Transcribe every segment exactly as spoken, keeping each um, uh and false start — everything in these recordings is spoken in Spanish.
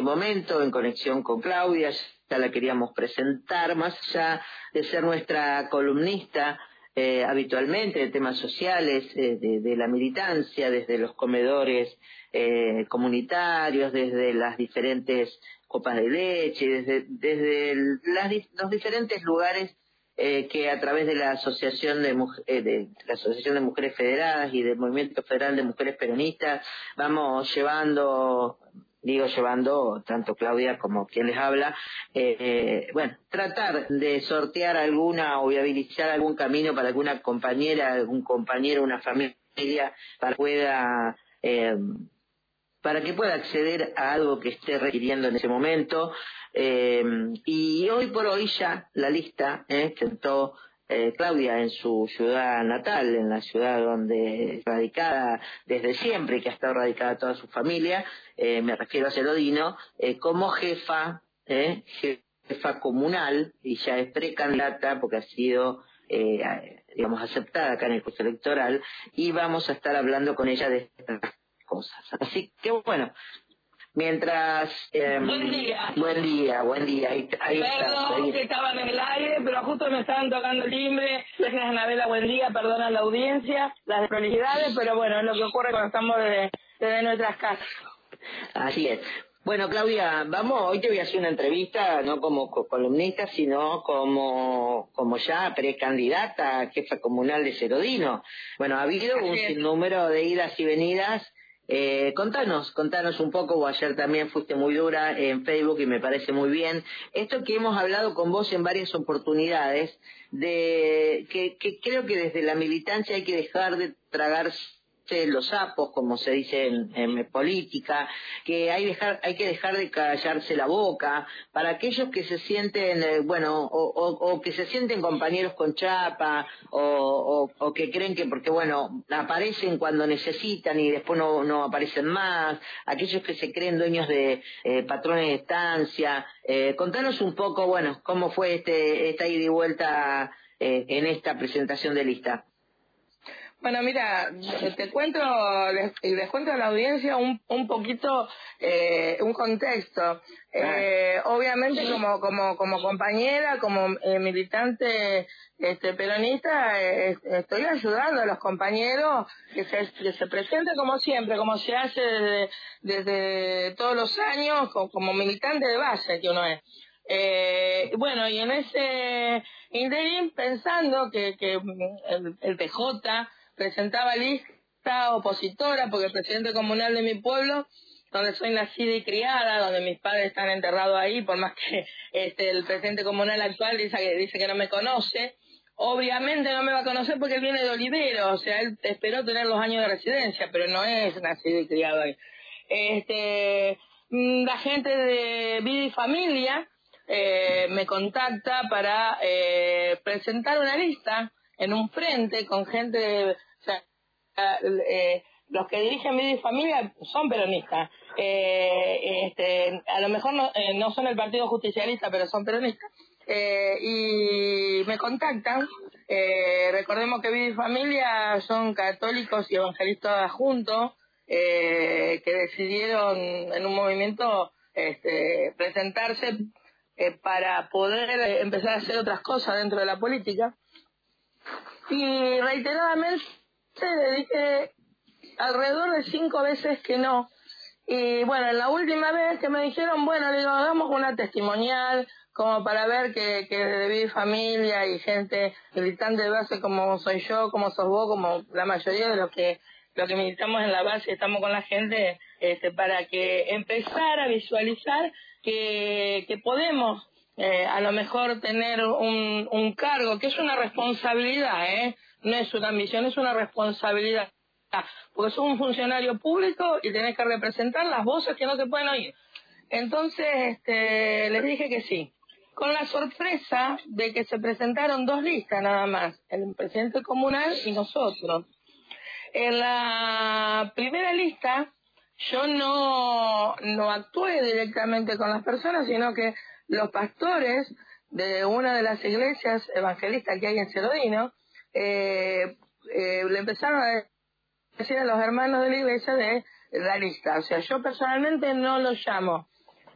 momento en conexión con Claudia, ya la queríamos presentar, más allá de ser nuestra columnista eh, habitualmente de temas sociales, eh, de, de la militancia, desde los comedores eh, comunitarios, desde las diferentes copas de leche, desde, desde el, las, los diferentes lugares eh, que a través de la asociación de, eh, de la asociación de mujeres federadas y del movimiento federal de mujeres peronistas vamos llevando, digo llevando tanto Claudia como quien les habla, eh, eh, bueno, tratar de sortear alguna o viabilizar algún camino para alguna compañera, algún compañero, una familia para que pueda eh, para que pueda acceder a algo que esté requiriendo en ese momento. Eh, y hoy por hoy ya la lista eh, sentó eh, Claudia en su ciudad natal, en la ciudad donde es radicada desde siempre y que ha estado radicada toda su familia, eh, me refiero a Cerodino, eh, como jefa, eh, jefa comunal, y ya es precandidata porque ha sido eh, digamos aceptada acá en el curso electoral, y vamos a estar hablando con ella de estas cosas. Así que bueno, mientras... Eh, buen día. Buen día, buen día. Ahí, ahí Perdón está, ahí. que estaban en el aire, pero justo me estaban tocando el timbre. Gracias, Anabela, buen día. Perdona la audiencia, las desprolijidades, pero bueno, es lo que ocurre cuando estamos desde, desde nuestras casas. Así es. Bueno, Claudia, vamos, hoy te voy a hacer una entrevista, no como columnista, sino como como ya precandidata a jefa comunal de Cerodino. Bueno, ha habido un sinnúmero de idas y venidas. Eh, contanos, contanos un poco, vos ayer también fuiste muy dura en Facebook y me parece muy bien. Esto que hemos hablado con vos en varias oportunidades, de que, que creo que desde la militancia hay que dejar de tragarse los sapos, como se dice en, en política, que hay, dejar, hay que dejar de callarse la boca, para aquellos que se sienten, eh, bueno, o, o, o que se sienten compañeros con chapa, o, o, o que creen que porque, bueno, aparecen cuando necesitan y después no, no aparecen más, aquellos que se creen dueños de eh, patrones de estancia. Eh, contanos un poco, bueno, cómo fue este esta ida y vuelta eh, en esta presentación de lista. Bueno, mira, te cuento, les, les cuento a la audiencia un, un poquito, eh, un contexto. Eh, obviamente como, como, como compañera, como eh, militante este, peronista, eh, estoy ayudando a los compañeros que se, que se presenten como siempre, como se hace desde, desde todos los años, como, como militante de base que uno es. Eh, bueno, y en ese interim pensando que, que el, el P J presentaba lista opositora, porque el presidente comunal de mi pueblo, donde soy nacida y criada, donde mis padres están enterrados ahí, por más que este el presidente comunal actual dice que, dice que no me conoce, obviamente no me va a conocer porque él viene de Olivero, o sea, él esperó tener los años de residencia, pero no es nacido y criado ahí. Este, la gente de Vida y Familia eh, me contacta para eh, presentar una lista en un frente con gente, o sea, eh, los que dirigen Vida y Familia son peronistas, eh, este, a lo mejor no, eh, no son el Partido Justicialista, pero son peronistas, eh, y me contactan. Eh, recordemos que Vida y Familia son católicos y evangelistas juntos, eh, que decidieron en un movimiento este, presentarse eh, para poder eh, empezar a hacer otras cosas dentro de la política. Y reiteradamente le dije alrededor de cinco veces que no. Y bueno, en la última vez que me dijeron, bueno, le digo, hagamos una testimonial como para ver que, que de Vida y Familia y gente militante de base como soy yo, como sos vos, como la mayoría de los que los que militamos en la base, estamos con la gente, este, para que empezar a visualizar que, que podemos Eh, a lo mejor tener un, un cargo, que es una responsabilidad, ¿eh? No es una ambición, es una responsabilidad, porque sos un funcionario público y tenés que representar las voces que no se pueden oír. Entonces, este, les dije que sí, con la sorpresa de que se presentaron dos listas nada más, el presidente comunal y nosotros. En la primera lista, yo no, no actué directamente con las personas, sino que los pastores de una de las iglesias evangelistas que hay en Cerodino eh, eh, le empezaron a decir a los hermanos de la iglesia de la lista. O sea, yo personalmente no los llamo.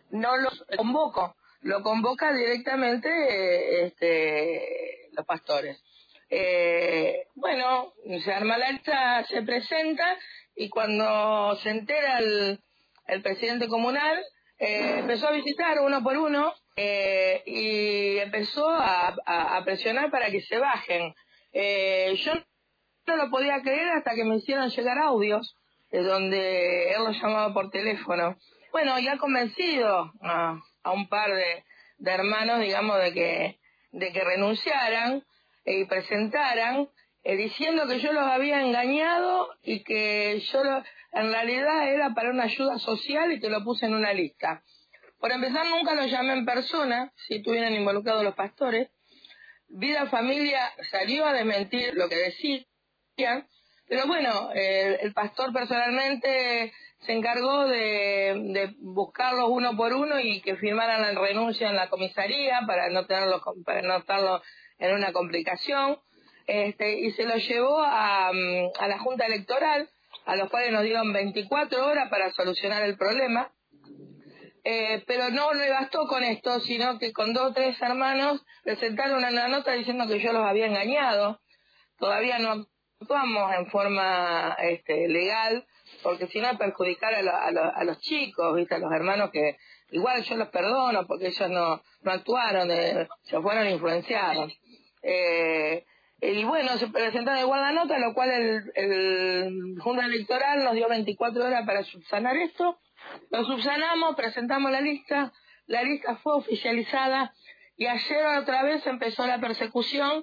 no lo convoco, lo convoca directamente eh, este, los pastores. Eh, bueno, se arma la lista, se presenta y cuando se entera el, el presidente comunal, eh, empezó a visitar uno por uno eh, y empezó a, a, a presionar para que se bajen. Eh, yo no lo podía creer hasta que me hicieron llegar audios de donde él lo llamaba por teléfono. Bueno, ya convencido a, a un par de, de hermanos, digamos, de que de que renunciaran y presentaran, eh, diciendo que yo los había engañado y que yo lo, en realidad era para una ayuda social y que lo puse en una lista. Por empezar, nunca los llamé en persona, si estuvieran involucrados los pastores. Vida Familia salió a desmentir lo que decían, pero bueno, eh, el pastor personalmente se encargó de, de buscarlos uno por uno y que firmaran la renuncia en la comisaría para no tenerlos, para no estarlo en una complicación, este, y se lo llevó a, a la Junta Electoral, a los cuales nos dieron veinticuatro horas para solucionar el problema. Eh, pero no le bastó con esto, sino que con dos o tres hermanos presentaron una nota diciendo que yo los había engañado. Todavía no actuamos en forma este, legal, porque si no perjudicar a, lo, a, lo, a los chicos, ¿viste? A los hermanos que igual yo los perdono porque ellos no, no actuaron, eh, se fueron influenciados. Eh, y bueno, se presentaron igual la nota, lo cual el, el Junta Electoral nos dio veinticuatro horas para subsanar esto. Lo subsanamos, presentamos la lista, la lista fue oficializada y ayer otra vez empezó la persecución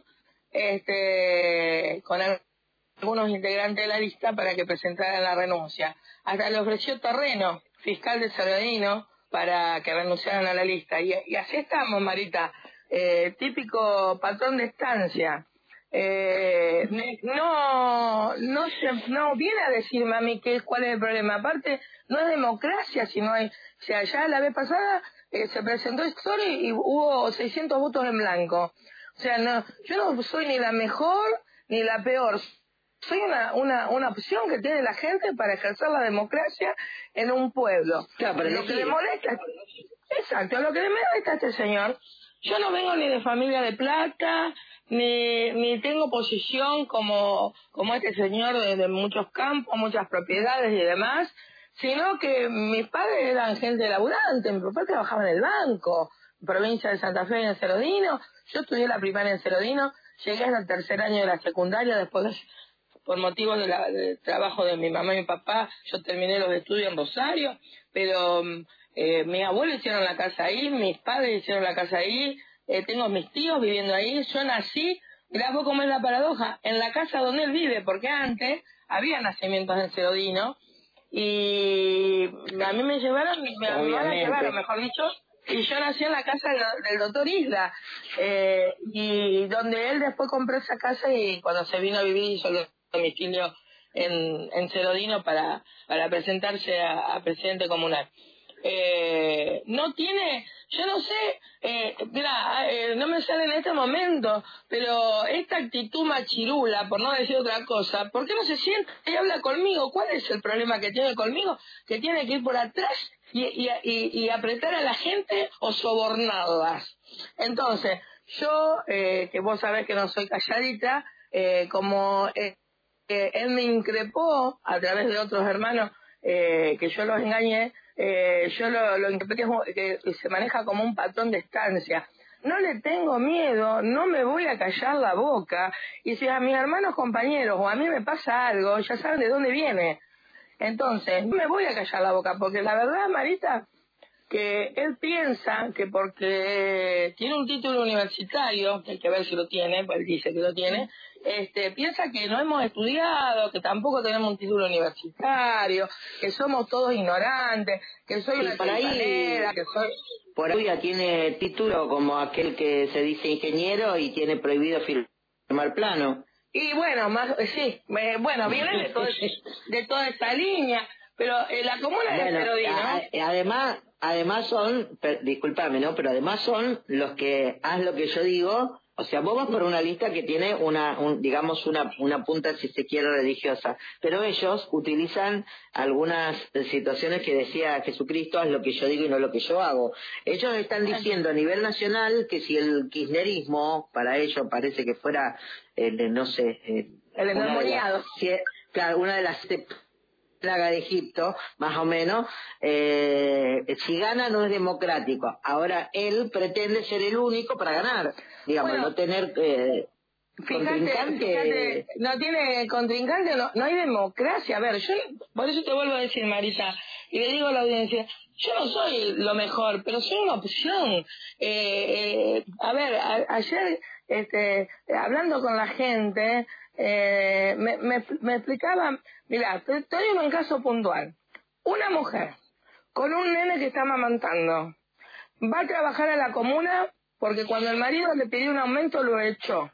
este, con algunos integrantes de la lista para que presentaran la renuncia. Hasta le ofreció terreno fiscal de Cerodino para que renunciaran a la lista. Y, y así estamos, Marita, eh, típico patrón de estancia. Eh, no no se, no viene a decirme a mí qué, cuál es el problema. Aparte, no es democracia si no hay. O sea, ya la vez pasada eh, se presentó historia y hubo seiscientos votos en blanco. O sea, no, yo no soy ni la mejor ni la peor. Soy una, una, una opción que tiene la gente para ejercer la democracia en un pueblo. Claro, pero lo que le molesta, exacto, lo que le molesta a este señor, yo no vengo ni de familia de plata, ni, ni tengo posición como, como este señor de, de muchos campos, muchas propiedades y demás, sino que mis padres eran gente laburante, mi papá trabajaba en el banco, provincia de Santa Fe, en Cerodino, yo estudié la primaria en Cerodino, llegué hasta el tercer año de la secundaria, después de, por motivos de la, del trabajo de mi mamá y mi papá, yo terminé los estudios en Rosario, pero eh, mis abuelos hicieron la casa ahí, mis padres hicieron la casa ahí, eh, tengo mis tíos viviendo ahí, yo nací, mirá vos cómo es la paradoja, en la casa donde él vive, porque antes había nacimientos en Cerodino, y a mí me llevaron, me, me van a llevar, mejor dicho, y yo nací en la casa del, del doctor Isla, eh, y donde él después compró esa casa y cuando se vino a vivir hizo el domicilio en, en Cerodino para, para presentarse a, a presidente comunal. Eh, no tiene, yo no sé, eh, mira, eh, no me sale en este momento, pero esta actitud machirula, por no decir otra cosa, ¿por qué no se sienta y habla conmigo? ¿Cuál es el problema que tiene conmigo? Que tiene que ir por atrás y, y, y, y apretar a la gente o sobornarlas. Entonces, yo, eh, que vos sabés que no soy calladita, eh, como eh, eh, él me increpó a través de otros hermanos eh, que yo los engañé, Eh, yo lo, lo interpreté que, que se maneja como un patrón de estancia. No le tengo miedo, no me voy a callar la boca, y si a mis hermanos compañeros o a mí me pasa algo, ya saben de dónde viene. Entonces, no me voy a callar la boca, porque la verdad, Marita, que él piensa que porque tiene un título universitario, que hay que ver si lo tiene, pues él dice que lo tiene, este, piensa que no hemos estudiado, que tampoco tenemos un título universitario, que somos todos ignorantes, que soy sí, una por ahí, que soy... Por ahí ya tiene título como aquel que se dice ingeniero y tiene prohibido firmar plano. Y bueno, más sí, me, bueno, viene de, todo, de toda esa línea, pero eh, la comuna bueno, de Cerodino... A, además... Además son, per, discúlpame, ¿no? Pero además son los que, haz lo que yo digo, O sea, vos vas por una lista que tiene una, un, digamos, una, una punta, si se quiere, religiosa. Pero ellos utilizan algunas situaciones que decía Jesucristo, haz lo que yo digo y no lo que yo hago. Ellos están diciendo a nivel nacional que si el kirchnerismo, para ellos parece que fuera, eh, no sé, eh, el endemoniado. Claro, una de las plaga de Egipto, más o menos, eh, si gana no es democrático. Ahora él pretende ser el único para ganar, digamos, bueno, no tener eh, fíjate, contrincante. Fíjate, no tiene contrincante, no, no hay democracia. A ver, yo, por eso te vuelvo a decir, Marita, y le digo a la audiencia, yo no soy lo mejor, pero soy una opción. Eh, eh, a ver, a, ayer, este, hablando con la gente, eh, me, me, me explicaban, mira, te, te doy un caso puntual. Una mujer con un nene que está amamantando va a trabajar a la comuna porque cuando el marido le pidió un aumento lo echó.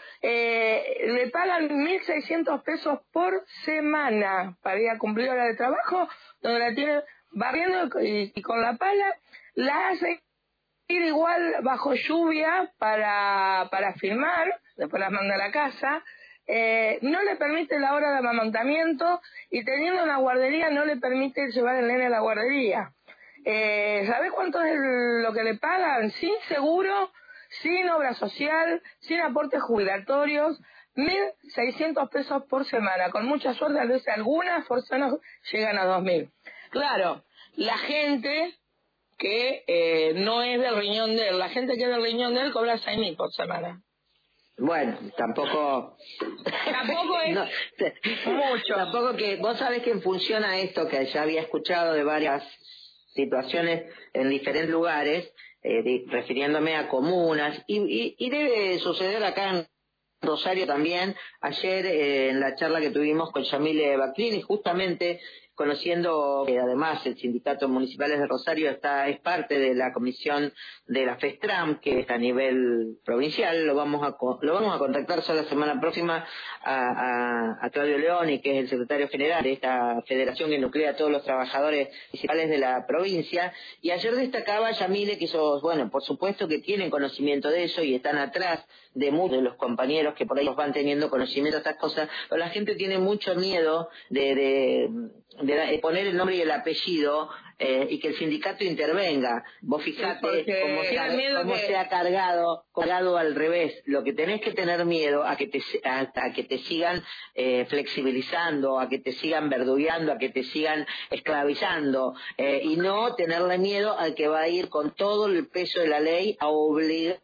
Eh, le pagan mil seiscientos pesos por semana para ir a cumplir hora de trabajo, donde la tiene barriendo y, y con la pala la hace ir igual bajo lluvia para, para firmar, después la manda a la casa. Eh, no le permite la hora de amamantamiento y teniendo una guardería no le permite llevar el nene a la guardería. Eh, ¿Sabés cuánto es el, lo que le pagan? Sin seguro, sin obra social, sin aportes jubilatorios, mil seiscientos pesos por semana. Con mucha suerte, a veces algunas personas llegan a dos mil. Claro, la gente que eh, no es del riñón de él, la gente que es del riñón de él cobra seis mil por semana. Bueno, tampoco... Tampoco es no, mucho. Tampoco que... Vos sabés que funciona esto, que ya había escuchado de varias situaciones en diferentes lugares, eh, de, refiriéndome a comunas, y, y, y debe suceder acá en Rosario también. Ayer eh, en la charla que tuvimos con Yamile Baclini, justamente conociendo que además el Sindicato Municipales de Rosario está es parte de la comisión de la FESTRAM, que es a nivel provincial. Lo vamos a lo vamos a contactar solo la semana próxima a, a, a Claudio Leoni, que es el secretario general de esta federación que nuclea a todos los trabajadores municipales de la provincia. Y ayer destacaba Yamile que esos, bueno, por supuesto que tienen conocimiento de eso y están atrás de muchos de los compañeros que por ahí van teniendo conocimiento de estas cosas, pero la gente tiene mucho miedo de, de de poner el nombre y el apellido eh, y que el sindicato intervenga. Vos fijate sí, cómo, se ha, cómo que... se ha cargado, cargado al revés. Lo que tenés que tener miedo a que te, a, a que te sigan eh, flexibilizando, a que te sigan verdugueando, a que te sigan esclavizando, eh, y no tenerle miedo al que va a ir con todo el peso de la ley a obligar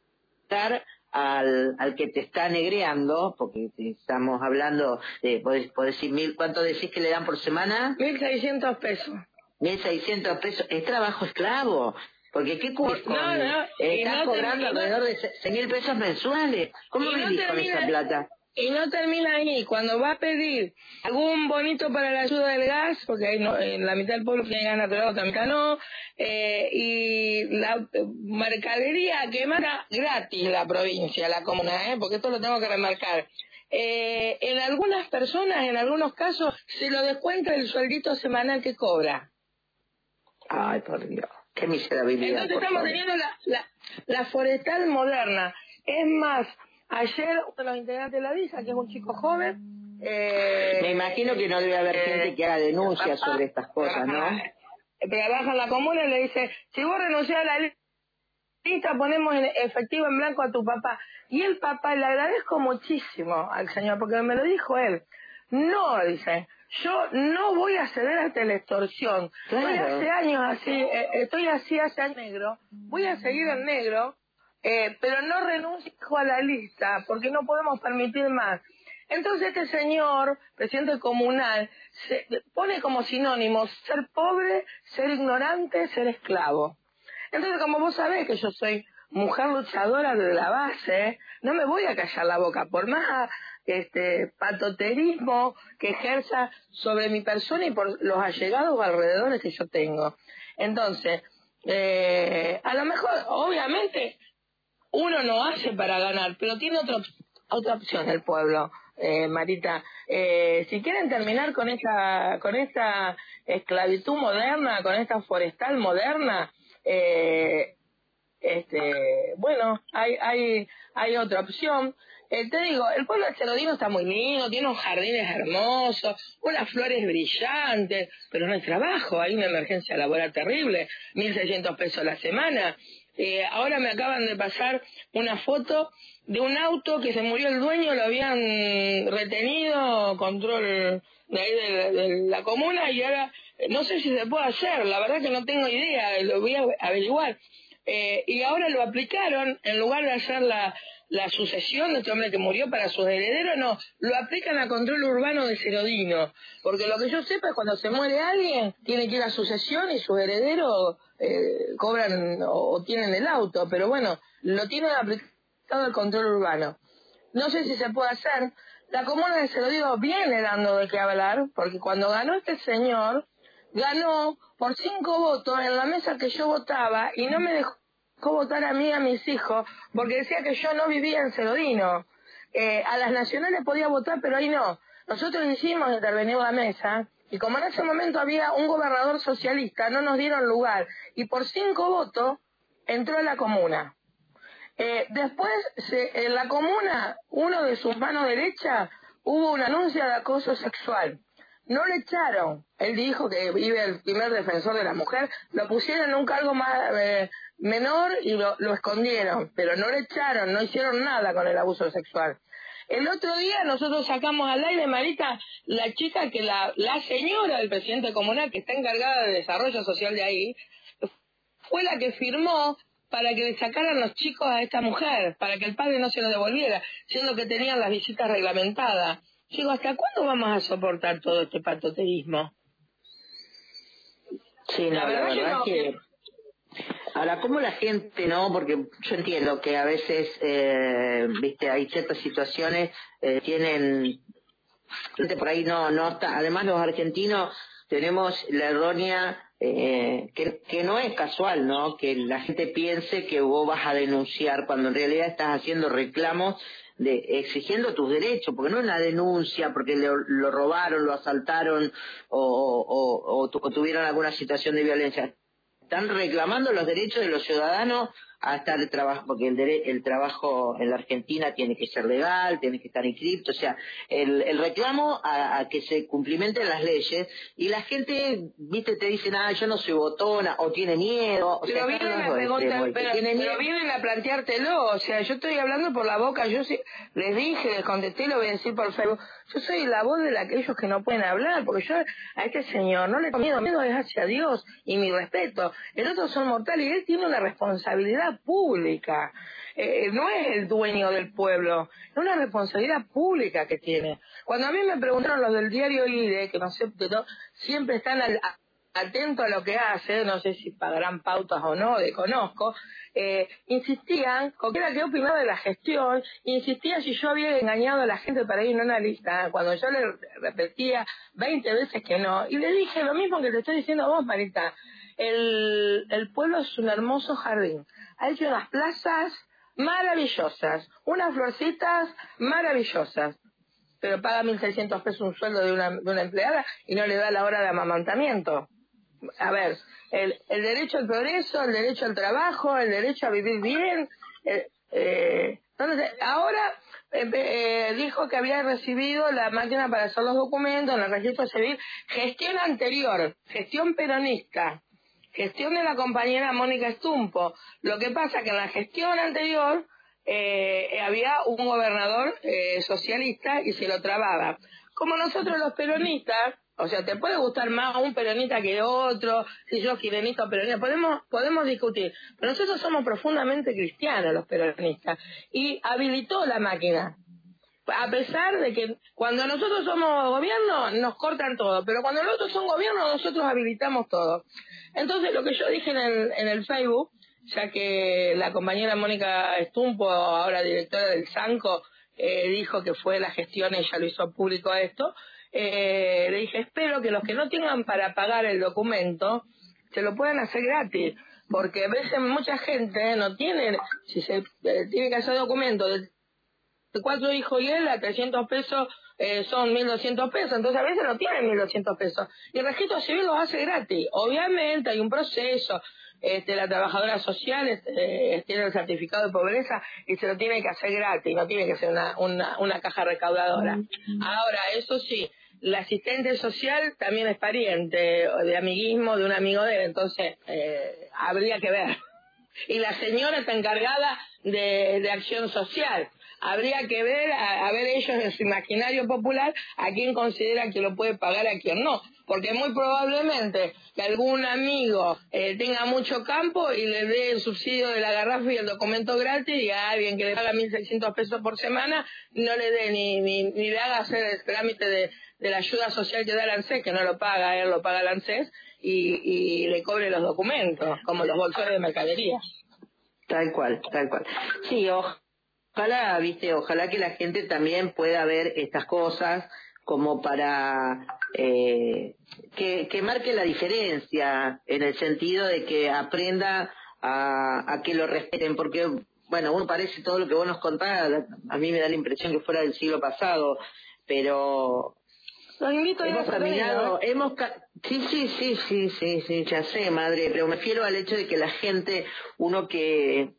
Al, al que te está negreando, porque estamos hablando de, podés, podés decir mil, ¿cuánto decís que le dan por semana? Mil seiscientos pesos. Mil seiscientos pesos, es trabajo esclavo, porque ¿qué cubres con? No, no, estás no cobrando termina, alrededor de seis mil pesos mensuales, ¿cómo vivís no con esa plata? Y no termina ahí, cuando va a pedir algún bonito para la ayuda del gas, porque hay no, en la mitad del pueblo tiene gas natural, otra mitad no, eh, y la mercadería que manda gratis la provincia, la comuna, eh, porque esto lo tengo que remarcar. Eh, en algunas personas, en algunos casos, se lo descuenta el sueldito semanal que cobra. Ay, por Dios, qué miserabilidad. Entonces estamos favor. teniendo la, la, la forestal moderna. Es más, ayer uno de los integrantes de la D I S A, que es un chico joven... Eh, Me imagino que no debe haber eh, gente que haga denuncias papá, sobre estas cosas, ¿no? Trabaja en la comuna y le dice, si vos renunciás a la lista, ponemos en efectivo en blanco a tu papá. Y el papá, le agradezco muchísimo al señor, porque me lo dijo él. No, dice, yo no voy a ceder ante la extorsión. Claro. Estoy hace años así, eh, estoy así hace años negro, voy a seguir en negro, Eh, pero no renuncio a la lista porque no podemos permitir más. Entonces este señor, presidente comunal, se pone como sinónimo ser pobre, ser ignorante, ser esclavo. Entonces, como vos sabés que yo soy mujer luchadora de la base, no me voy a callar la boca por más este patoterismo que ejerza sobre mi persona y por los allegados o alrededores que yo tengo. Entonces, eh, a lo mejor, obviamente, uno no hace para ganar, pero tiene otra otra opción el pueblo, eh, Marita. Eh, si quieren terminar con esta con esta esclavitud moderna, con esta forestal moderna, eh, este, bueno, hay, hay, hay otra opción. Eh, te digo, el pueblo de Cerodino está muy lindo, tiene unos jardines hermosos, unas flores brillantes, pero no hay trabajo, hay una emergencia laboral terrible, mil seiscientos pesos a la semana. Eh, ahora me acaban de pasar una foto de un auto que se murió el dueño, lo habían retenido, control de ahí de, de la comuna, y ahora no sé si se puede hacer, la verdad que no tengo idea, lo voy a averiguar. Eh, y ahora lo aplicaron, en lugar de hacer la, la sucesión de este hombre que murió para sus herederos, no, lo aplican a control urbano de Cerodino, porque lo que yo sepa es cuando se muere alguien, tiene que ir a sucesión y sus herederos eh, cobran o, o tienen el auto, pero bueno, lo tienen aplicado al control urbano. No sé si se puede hacer. La comuna de Cerodino viene dando de qué hablar, porque cuando ganó este señor, ganó por cinco votos en la mesa que yo votaba y no me dejó votar a mí y a mis hijos porque decía que yo no vivía en Cerodino. Eh, a las nacionales podía votar, pero ahí no. Nosotros hicimos intervenir la mesa y como en ese momento había un gobernador socialista, no nos dieron lugar y por cinco votos entró a la comuna. Eh, después, se, en la comuna, uno de sus manos derechas, hubo un anuncio de acoso sexual. No le echaron. Él dijo que vive el primer defensor de la mujer, lo pusieron en un cargo más eh, menor y lo, lo escondieron, pero no le echaron, no hicieron nada con el abuso sexual. El otro día nosotros sacamos al aire, Marita, la chica que la, la señora del presidente comunal que está encargada de desarrollo social de ahí, fue la que firmó para que le sacaran los chicos a esta mujer, para que el padre no se lo devolviera, siendo que tenían las visitas reglamentadas. Digo, ¿hasta cuándo vamos a soportar todo este patoteísmo? Sí, no, la verdad, la verdad que, no. que... Ahora, ¿cómo la gente, no? Porque yo entiendo que a veces, eh, viste, hay ciertas situaciones, eh, tienen... gente por ahí no, no está... Además, los argentinos tenemos la errónea... Eh, que, que no es casual, ¿no? Que la gente piense que vos vas a denunciar cuando en realidad estás haciendo reclamos de exigiendo tus derechos, porque no es una denuncia porque lo, lo robaron, lo asaltaron o, o, o, o tuvieron alguna situación de violencia. Están reclamando los derechos de los ciudadanos a estar el trabajo, porque el, dere, el trabajo en la Argentina tiene que ser legal, tiene que estar inscripto, o sea, el, el reclamo a, a que se cumplimenten las leyes, y la gente, viste, te dicen, ah, yo no soy botona, o tiene miedo, o pero sea, vienen a preguntar, pero, tiene miedo. pero vienen a planteártelo, o sea, yo estoy hablando por la boca, yo sí, les dije, les contesté, lo voy a decir por Facebook, yo soy la voz de aquellos que no pueden hablar, porque yo a este señor no le tengo miedo, miedo es hacia Dios, y mi respeto, el otro son mortales, y él tiene una responsabilidad pública, eh, no es el dueño del pueblo, es una responsabilidad pública que tiene. Cuando a mí me preguntaron los del diario I D E, que no sé, pero siempre están al, a, atentos a lo que hace, no sé si pagarán pautas o no, desconozco, eh, insistían, con que era que opinaba de la gestión, insistían si yo había engañado a la gente para ir en una lista, cuando yo le repetía veinte veces que no, y le dije lo mismo que te estoy diciendo a vos, Marita. El, el pueblo es un hermoso jardín. Ha hecho unas plazas maravillosas, unas florcitas maravillosas, pero paga mil seiscientos pesos un sueldo de una, de una empleada y no le da la hora de amamantamiento. A ver, el, el derecho al progreso, el derecho al trabajo, el derecho a vivir bien. Eh, eh, entonces, ahora eh, eh, dijo que había recibido la máquina para hacer los documentos en el registro civil, gestión anterior, gestión peronista. Gestión de la compañera Mónica Estumpo. Lo que pasa que en la gestión anterior eh, había un gobernador eh, socialista y se lo trababa. Como nosotros los peronistas, o sea, te puede gustar más un peronista que otro, si yo peronista o peronista, podemos, podemos discutir, pero nosotros somos profundamente cristianos los peronistas, y habilitó la máquina. A pesar de que cuando nosotros somos gobierno nos cortan todo, pero cuando los otros son gobierno nosotros habilitamos todo. Entonces lo que yo dije en el, en el Facebook, ya que la compañera Mónica Estumpo, ahora directora del SANCO, eh, dijo que fue la gestión, ella lo hizo público esto, eh, le dije, espero que los que no tengan para pagar el documento se lo puedan hacer gratis, porque a veces mucha gente no tiene, si se eh, tiene que hacer documento de cuatro hijos y él a trescientos pesos eh, son mil doscientos pesos, entonces a veces no tienen mil doscientos pesos y el registro civil lo hace gratis. Obviamente hay un proceso, este, la trabajadora social este, tiene el certificado de pobreza y se lo tiene que hacer gratis, no tiene que ser una, una, una caja recaudadora. Ahora, eso sí, la asistente social también es pariente de amiguismo de un amigo de él, entonces eh, habría que ver. Y la señora está encargada de, de acción social. Habría que ver, a, a ver ellos en su imaginario popular, a quién considera que lo puede pagar, a quién no. Porque muy probablemente que algún amigo eh, tenga mucho campo y le dé el subsidio de la garrafa y el documento gratis, y a alguien que le paga mil seiscientos pesos por semana no le dé ni, ni, ni le haga hacer el trámite de, de la ayuda social que da el ANSES, que no lo paga, él lo paga el ANSES, y, y le cobre los documentos, como los bolsones de mercadería. Tal cual, tal cual. Sí, ojalá, viste, ojalá que la gente también pueda ver estas cosas como para eh, que, que marque la diferencia, en el sentido de que aprenda a, a que lo respeten, porque, bueno, uno parece todo lo que vos nos contás, a mí me da la impresión que fuera del siglo pasado, pero... Los invito a ir hemos a caminado, ¿eh? hemos ca sí, sí, sí, sí, sí, sí, ya sé, madre, pero me refiero al hecho de que la gente, uno que,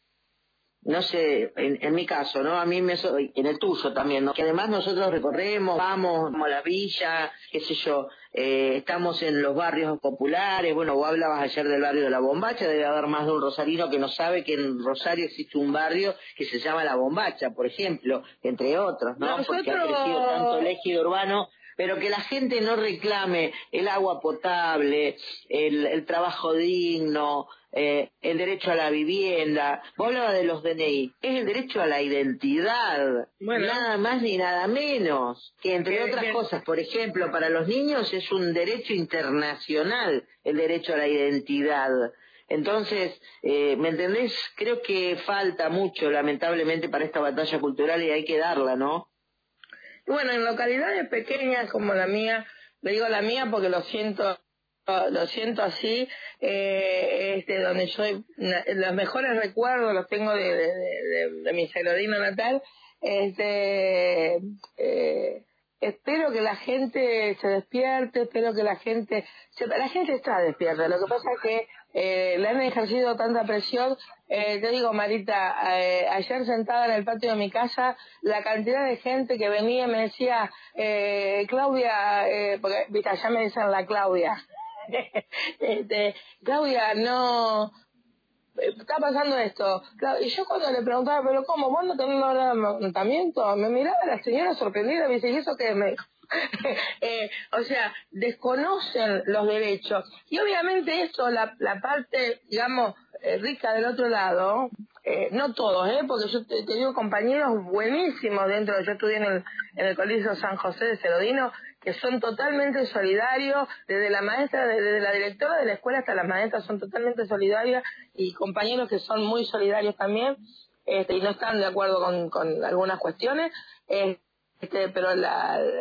no sé, en, en mi caso, ¿no? A mí me, so en el tuyo también, ¿no? Que además nosotros recorremos, vamos, vamos a la villa, qué sé yo, eh, estamos en los barrios populares, bueno, vos hablabas ayer del barrio de La Bombacha, debe haber más de un rosarino que no sabe que en Rosario existe un barrio que se llama La Bombacha, por ejemplo, entre otros, ¿no? Nosotros... Porque ha crecido tanto el ejido urbano, pero que la gente no reclame el agua potable, el, el trabajo digno, eh, el derecho a la vivienda. Vos hablabas de los D N I, es el derecho a la identidad, bueno, nada más ni nada menos, que entre otras bien. cosas, por ejemplo, para los niños es un derecho internacional el derecho a la identidad. Entonces, eh, ¿me entendés? Creo que falta mucho, lamentablemente, para esta batalla cultural y hay que darla, ¿no? Bueno, en localidades pequeñas como la mía, le digo la mía porque lo siento, lo siento así, eh, este, donde yo, los mejores recuerdos los tengo de, de, de, de mi Cerodino natal, este, eh, espero que la gente se despierte, espero que la gente, se, la gente está despierta, lo que pasa es que eh, le han ejercido tanta presión. Eh, te digo, Marita, eh, ayer sentada en el patio de mi casa, la cantidad de gente que venía y me decía, eh, Claudia, eh, porque viste, allá me dicen la Claudia, este, Claudia, no, está pasando esto. Y yo cuando le preguntaba, pero ¿cómo? ¿Vos no tenés hora de amamantamiento? Me miraba la señora sorprendida, me dice, ¿y eso qué me dijo? eh, o sea, desconocen los derechos. Y obviamente esto, la, la parte, digamos, eh, rica del otro lado, eh, no todos, ¿eh? Porque yo te, te digo compañeros buenísimos dentro, yo estudié en el, en el Colegio San José de Cerodino, que son totalmente solidarios, desde la maestra, desde la directora de la escuela hasta las maestras son totalmente solidarias, y compañeros que son muy solidarios también, este, y no están de acuerdo con, con algunas cuestiones, eh, este, pero la, la,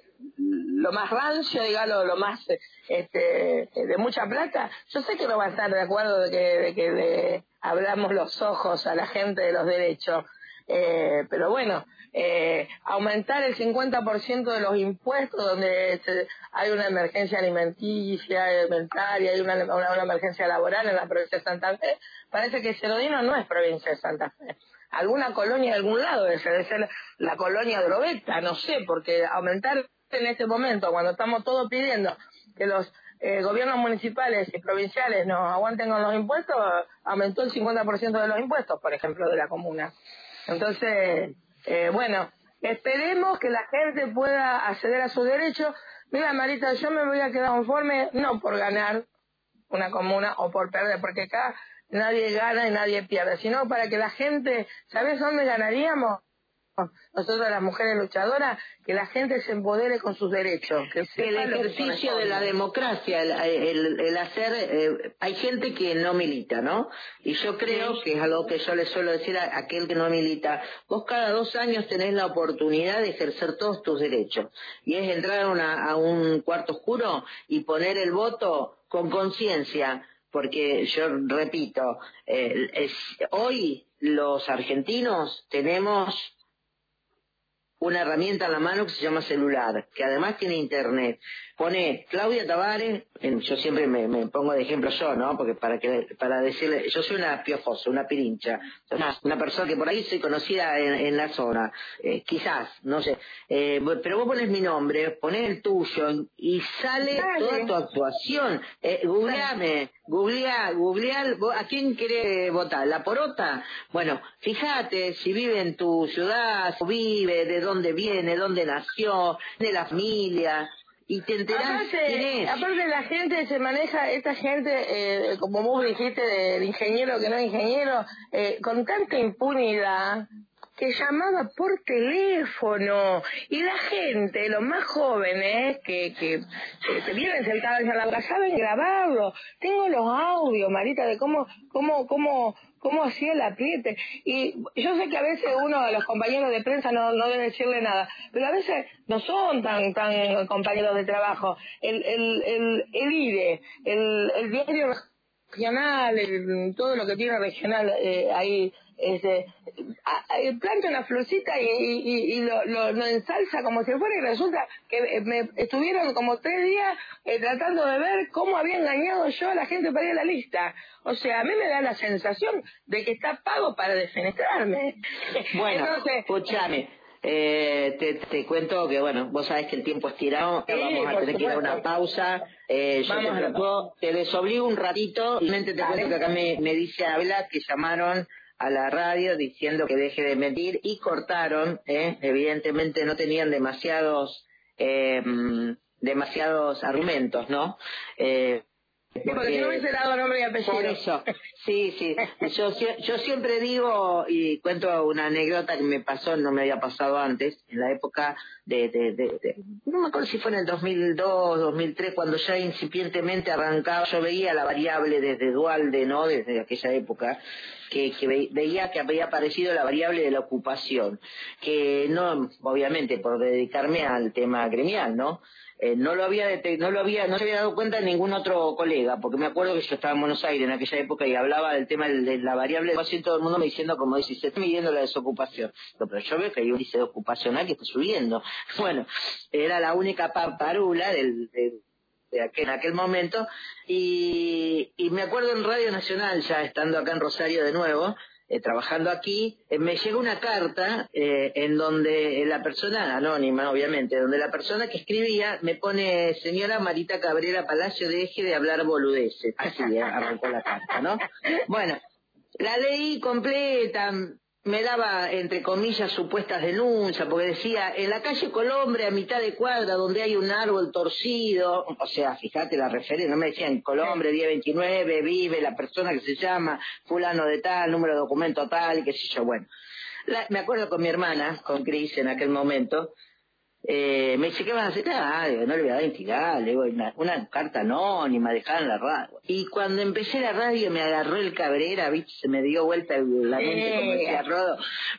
lo más rancio, digamos, lo más este, de mucha plata, yo sé que no va a estar de acuerdo de que, de que le abramos los ojos a la gente de los derechos, eh, pero bueno, eh, aumentar el cincuenta por ciento de los impuestos donde se, hay una emergencia alimenticia, alimentaria, hay una, una, una emergencia laboral en la provincia de Santa Fe, parece que Cerodino no es provincia de Santa Fe. Alguna colonia de algún lado, debe ser la colonia de Oroveta, no sé, porque aumentar en este momento, cuando estamos todos pidiendo que los eh, gobiernos municipales y provinciales nos aguanten con los impuestos, aumentó el cincuenta por ciento de los impuestos, por ejemplo, de la comuna. Entonces, eh, bueno, esperemos que la gente pueda acceder a sus derechos. Mira, Marita, yo me voy a quedar conforme, no por ganar una comuna o por perder, porque acá nadie gana y nadie pierde, sino para que la gente, ¿sabes dónde ganaríamos? Nosotros las mujeres luchadoras, que la gente se empodere con sus derechos, que el ejercicio de la democracia, el, el, el hacer, eh, hay gente que no milita, ¿no? Y yo creo sí. que es algo que yo le suelo decir a aquel que no milita, vos cada dos años tenés la oportunidad de ejercer todos tus derechos, y es entrar a, una, a un cuarto oscuro y poner el voto con conciencia, porque yo repito, eh, es, hoy los argentinos tenemos una herramienta en la mano que se llama celular, que además tiene internet. Pone Claudia Tavares, yo siempre me, me pongo de ejemplo yo, ¿no? Porque para que para decirle, yo soy una piojosa, una pirincha, una, una persona que por ahí soy conocida en, en la zona, eh, quizás, no sé, eh, pero vos pones mi nombre, pones el tuyo y sale Dale. toda tu actuación. Eh, googleame, googlea, googlear, ¿a quién querés votar? ¿La porota? Bueno, fíjate si vive en tu ciudad, o vive, de dónde viene, dónde nació, de la familia. Y te enterás aparte, quién es. aparte la gente se maneja, esta gente, eh, como vos dijiste, del ingeniero que no es ingeniero, eh, con tanta impunidad que llamaba por teléfono, y la gente, los más jóvenes que que, que se vienen sentados en la boca, saben grabarlo. Tengo los audios, Marita, de cómo cómo cómo cómo hacía el apriete. Y yo sé que a veces uno de los compañeros de prensa no no debe decirle nada, pero a veces no son tan tan compañeros de trabajo. El el el el I D E, el el diario regional, el, todo lo que tiene regional eh, ahí, ese, a, a, planta una florcita y, y, y lo, lo, lo ensalza como si fuera, y resulta que me estuvieron como tres días eh, tratando de ver cómo había engañado yo a la gente para ir a la lista. O sea, a mí me da la sensación de que está pago para defenestrarme. Bueno, Entonces, escúchame. Eh, te, te cuento que, bueno, vos sabés que el tiempo es tirado, sí, vamos a tener que ir a una pausa. Eh, yo vamos te, propongo, te desobligo un ratito, y te Dale. cuento que acá me, me dice Habla que llamaron a la radio diciendo que deje de mentir y cortaron, eh, evidentemente no tenían demasiados eh, demasiados argumentos, ¿no? Eh, Sí, porque si no hubiese dado nombre y apellido. Por eso, sí, sí. Yo, yo siempre digo, y cuento una anécdota que me pasó, no me había pasado antes, en la época de, de, de, de no me acuerdo si fue en el dos mil dos, dos mil tres, cuando ya incipientemente arrancaba, yo veía la variable desde Dualde, ¿no? Desde aquella época, que, que ve, veía que había aparecido la variable de la ocupación, que no, obviamente, por dedicarme al tema gremial, ¿no? Eh, no lo había no lo había no se había dado cuenta ningún otro colega, porque me acuerdo que yo estaba en Buenos Aires en aquella época y hablaba del tema de la variable de ocupación, y todo el mundo me diciendo, como dice, se está midiendo la desocupación. Pero yo veo que hay un índice ocupacional que está subiendo. Bueno, era la única parula del, del de aquel, en aquel momento, y, y me acuerdo en Radio Nacional, ya estando acá en Rosario de nuevo, Eh, trabajando aquí, eh, me llegó una carta eh, en donde la persona, anónima obviamente, donde la persona que escribía me pone: señora Marita Cabrera Palacio, deje de hablar boludeces. Así eh, arrancó la carta, ¿no? Bueno, la leí completa, me daba, entre comillas, supuestas denuncias, porque decía, en la calle Colombre, a mitad de cuadra, donde hay un árbol torcido, o sea, fíjate la referencia, no me decían Colombre, diez veintinueve, vive la persona que se llama fulano de tal, número de documento tal, y qué sé yo. Bueno, la, me acuerdo con mi hermana, con Cris en aquel momento, Eh, me dice, ¿qué vas a hacer? Ah, digo, no le voy a dar entidad, le digo, una, una carta anónima, dejada en la radio. Y cuando empecé la radio me agarró el Cabrera, ¿viste? Se me dio vuelta la mente, como decía Rodo.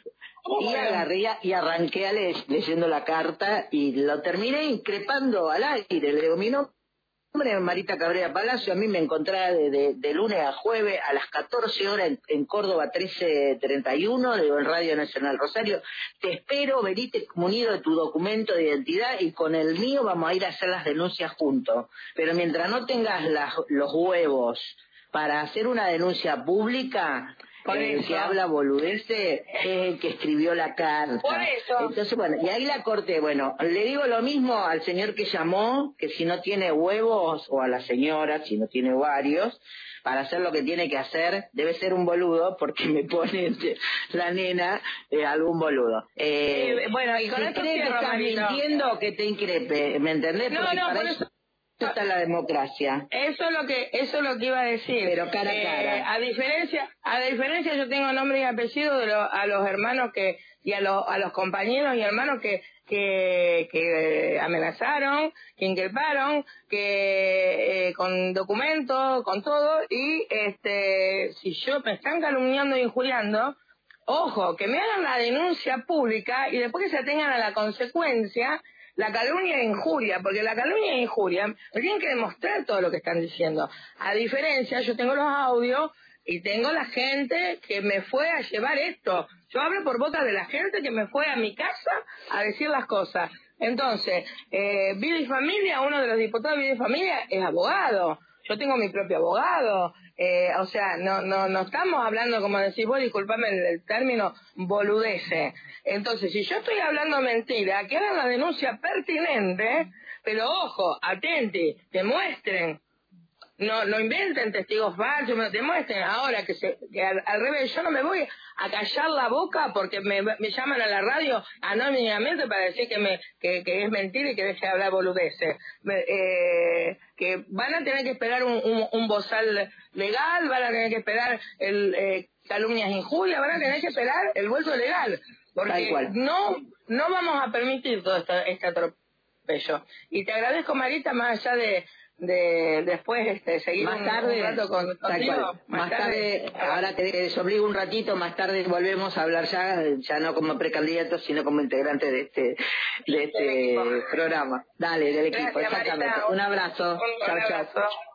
Y agarré y arranqué a le leyendo la carta y lo terminé increpando al aire. Le digo, mi nombre es Marita Cabrera Palacio, a mí me encontraba de, de, de lunes a jueves a las catorce horas en, en Córdoba trece treinta y uno, digo, en Radio Nacional Rosario. Te espero, venite munido de tu documento de identidad y con el mío vamos a ir a hacer las denuncias juntos. Pero mientras no tengas las, los huevos para hacer una denuncia pública, el que habla boludeces es el que escribió la carta. Por eso. Entonces, bueno, y ahí la corté. Bueno, le digo lo mismo al señor que llamó, que si no tiene huevos, o a la señora, si no tiene varios, para hacer lo que tiene que hacer, debe ser un boludo, porque me pone la nena eh, algún boludo. Eh, eh, bueno, y con si esto cree que estás mintiendo, que te increpe, ¿me entendés? No, porque no, para por eso... eso... está la democracia. Eso es lo que eso es lo que iba a decir. Pero cara a eh, cara. A diferencia, a diferencia yo tengo nombre y apellido de lo, a los hermanos que y a los a los compañeros y hermanos que que que amenazaron, que increparon, que eh, con documentos, con todo, y este si yo me están calumniando y injuriando, ojo, que me hagan la denuncia pública y después que se atengan a la consecuencia. La calumnia e injuria, porque la calumnia e injuria me tienen que demostrar todo lo que están diciendo. A diferencia, yo tengo los audios y tengo la gente que me fue a llevar esto. Yo hablo por boca de la gente que me fue a mi casa a decir las cosas. Entonces, eh, Vida y Familia, uno de los diputados de Vida y Familia es abogado. Yo tengo mi propio abogado. Eh, o sea, no no no estamos hablando, como decís vos, disculpame el, el término, boludece. Entonces, si yo estoy hablando mentira, que hagan la denuncia pertinente, pero ojo, atenti, demuestren. No no inventen testigos falsos, me demuestren ahora que, se, que al, al revés, yo no me voy a callar la boca porque me, me llaman a la radio anónimamente para decir que me que, que es mentira y que deje de hablar boludeces. Me, eh, que van a tener que esperar un, un, un bozal legal, van a tener que esperar el eh, calumnias, injurias, van a tener que esperar el vuelto legal, porque no no vamos a permitir todo este, este atropello. Y te agradezco, Marita, más allá de de después este seguir más un, tarde, un rato con, contigo. Más, más tarde, tarde, ahora te desobligo un ratito, más tarde volvemos a hablar ya, ya no como precandidato, sino como integrante de este de este programa. Dale, del equipo, Gracias, exactamente. Marita, un abrazo. Un, chao, un abrazo. chao.